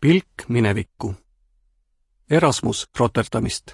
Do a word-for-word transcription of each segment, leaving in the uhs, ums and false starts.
Pilk minevikku. Erasmus Rotterdamist.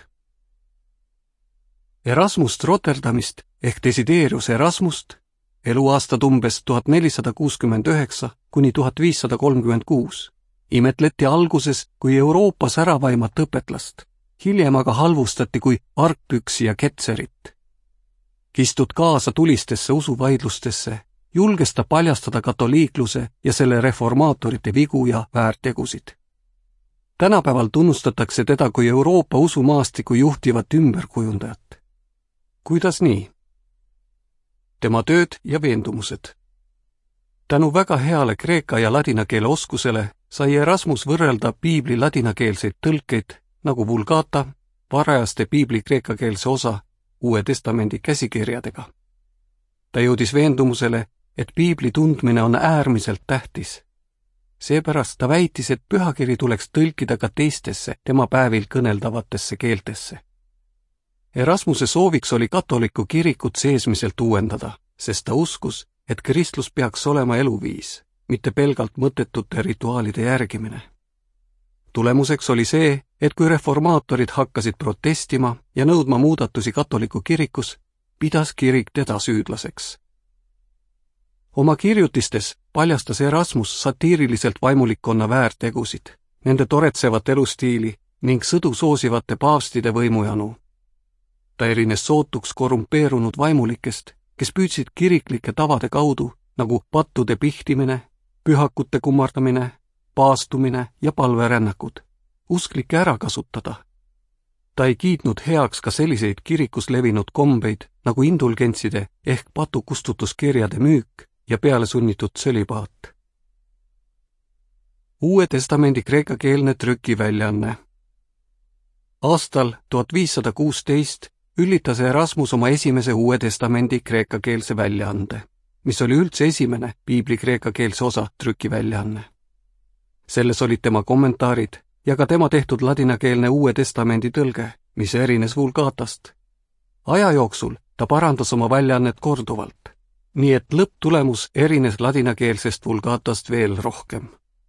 Erasmust Rotterdamist ehk Desiderius Erasmust, eluaastad umbes tuhat nelisada kuuskümmend üheksa kuni tuhat viissada kolmkümmend kuus, imetleti alguses kui Euroopa säravaimat õpetlast, hiljem aga halvustati kui argpüksi ja ketserit. Kistud kaasa tulistesse usuvaidlustesse, julges ta paljastada katoliikluse ja selle reformaatorite vigu ja väärtegusid. Tänapäeval tunnustatakse teda kui Euroopa usumaastiku juhtivat ümberkujundajat. Kuidas nii? Tema tööd ja veendumused. Tänu väga heale kreeka ja ladina keele oskusele sai Erasmus võrrelda piibli ladinakeelseid tõlkeid nagu Vulgata, varajaste piibli kreekakeelse osa Uue Testamendi käsikirjadega. Ta jõudis veendumusele, et piibli tundmine on äärmiselt tähtis. Seepärast ta väitis, et pühakiri tuleks tõlkida ka teistesse tema päevil kõneldavatesse keeltesse. Erasmuse sooviks oli katoliku kirikut seesmiselt uuendada, sest ta uskus, et kristlus peaks olema eluviis, mitte pelgalt mõttetute rituaalide järgimine. Tulemuseks oli see, et kui reformaatorid hakkasid protestima ja nõudma muudatusi katoliku kirikus, pidas kirik teda süüdlaseks. Oma kirjutistes paljastas Erasmus satiiriliselt vaimulikkonna väärtegusid, nende toretsevat elustiili ning sõdu soosivate paavstide võimujanu. Ta erines sootuks korrumpeerunud vaimulikest, kes püüdsid kiriklike tavade kaudu, nagu pattude pihtimine, pühakute kummardamine, paastumine ja palverännakud, usklikke ära kasutada. Ta ei kiitnud heaks ka selliseid kirikus levinud kombeid nagu indulgentside ehk patukustutuskirjade müük ja peale sunnitud sõlipaat. Uue Testamendi kreekakeelne trükiväljaanne. Aastal tuhat viissada kuusteist üllitas Erasmus oma esimese Uue Testamendi kreekakeelse väljaande, mis oli üldse esimene piibli kreekakeelse osa trükiväljaanne. Selles olid tema kommentaarid ja ka tema tehtud ladinakeelne Uue Testamendi tõlge, mis erines Vulgatast. Aja jooksul ta parandas oma väljaannet korduvalt, nii et lõpptulemus erines ladinakeelsest Vulgatast veel rohkem.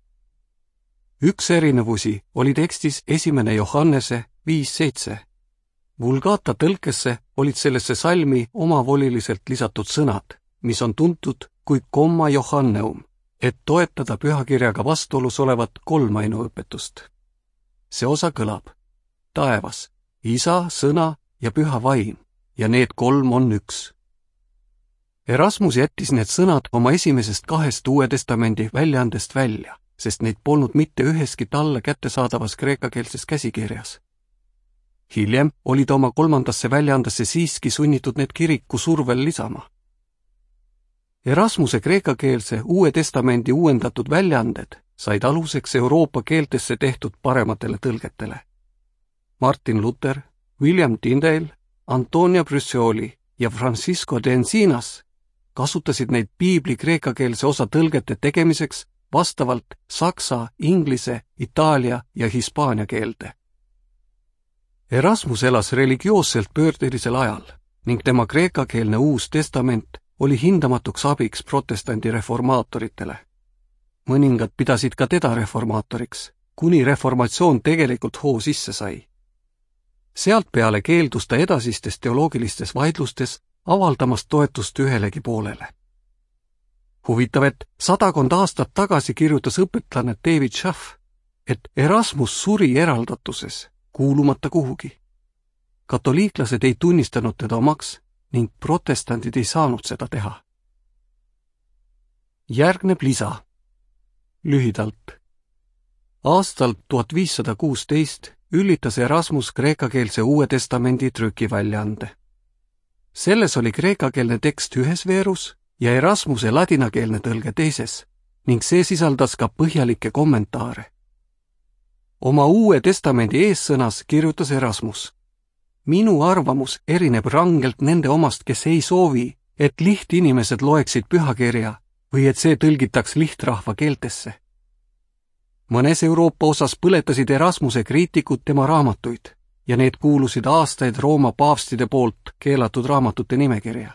Üks erinevusi oli tekstis esimene Johannese viis seitse. Vulgata tõlkesse olid sellesse salmi omavoliliselt lisatud sõnad, mis on tuntud kui komma Johanneum, et toetada pühakirjaga vastuolus olevat kolmainuõpetust. See osa kõlab: taevas, isa, sõna ja püha vaim, ja need kolm on üks. Erasmus jättis need sõnad oma esimesest kahest Uue Testamendi väljaandest välja, sest neid polnud mitte üheski talle kättesaadavas kreekakeelses käsikirjas. Hiljem oli ta oma kolmandasse väljaandesse siiski sunnitud need kiriku survel lisama. Erasmuse kreekakeelse Uue Testamendi uuendatud väljaanded said aluseks Euroopa keeltesse tehtud parematele tõlgetele. Martin Luther, William Tyndale, Antonia Brucioli ja Francisco de Encinas kasutasid neid piibli kreekakeelse osa tõlgete tegemiseks vastavalt saksa, inglise, itaalia ja hispaania keelde. Erasmus elas religioosselt pöördelisel ajal ning tema kreekakeelne Uus Testament oli hindamatuks abiks protestandi reformaatoritele. Mõningad pidasid ka teda reformaatoriks, kuni reformatsioon tegelikult hoo sisse sai. Sealt peale keeldus ta edasistes teoloogilistes vaidlustes avaldamast toetust ühelegi poolele. Huvitav, et sadakond aastat tagasi kirjutas õpetlane David Schaff, et Erasmus suri eraldatuses, kuulumata kuhugi. Katoliiklased ei tunnistanud teda omaks ning protestandid ei saanud seda teha. Järgneb lisa. Lühidalt. Aastal tuhat viissada kuusteist üllitas Erasmus kreekakeelse Uue Testamendi trükiväljaande. Selles oli kreekakeelne tekst ühes veerus ja Erasmuse ladinakeelne tõlge teises ning see sisaldas ka põhjalikke kommentaare. Oma Uue Testamendi eessõnas kirjutas Erasmus: minu arvamus erineb rangelt nende omast, kes ei soovi, et lihtinimesed loeksid pühakirja või et see tõlgitaks lihtrahva keeltesse. Mõnes Euroopa osas põletasid Erasmuse kriitikud tema raamatuid ja need kuulusid aastaid Rooma paavstide poolt keelatud raamatute nimekirja.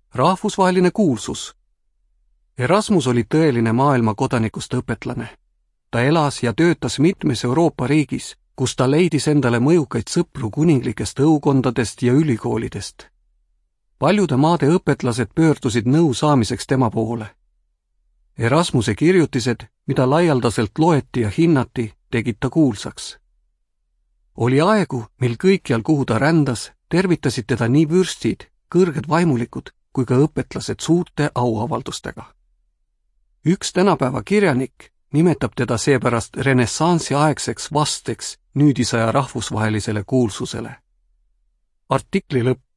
Rahvusvaheline kuulsus. Erasmus oli tõeline maailma kodanikust õpetlane. ta elas ja töötas mitmes Euroopa riigis, kus ta leidis endale mõjukaid sõpru kuninglikest õukondadest ja ülikoolidest. Paljude maade õpetlased pöördusid nõu saamiseks tema poole. Erasmuse kirjutised, mida laialdaselt loeti ja hinnati, tegid ta kuulsaks. Oli aegu, mil kõikjal, kuhu ta rändas, tervitasid teda nii vürstid, kõrged vaimulikud kui ka õpetlased suurte auavaldustega. Üks tänapäeva kirjanik nimetab teda seepärast renessansi aegseks vasteks nüüdisaja rahvusvahelisele kuulsusele. Artikli lõpp.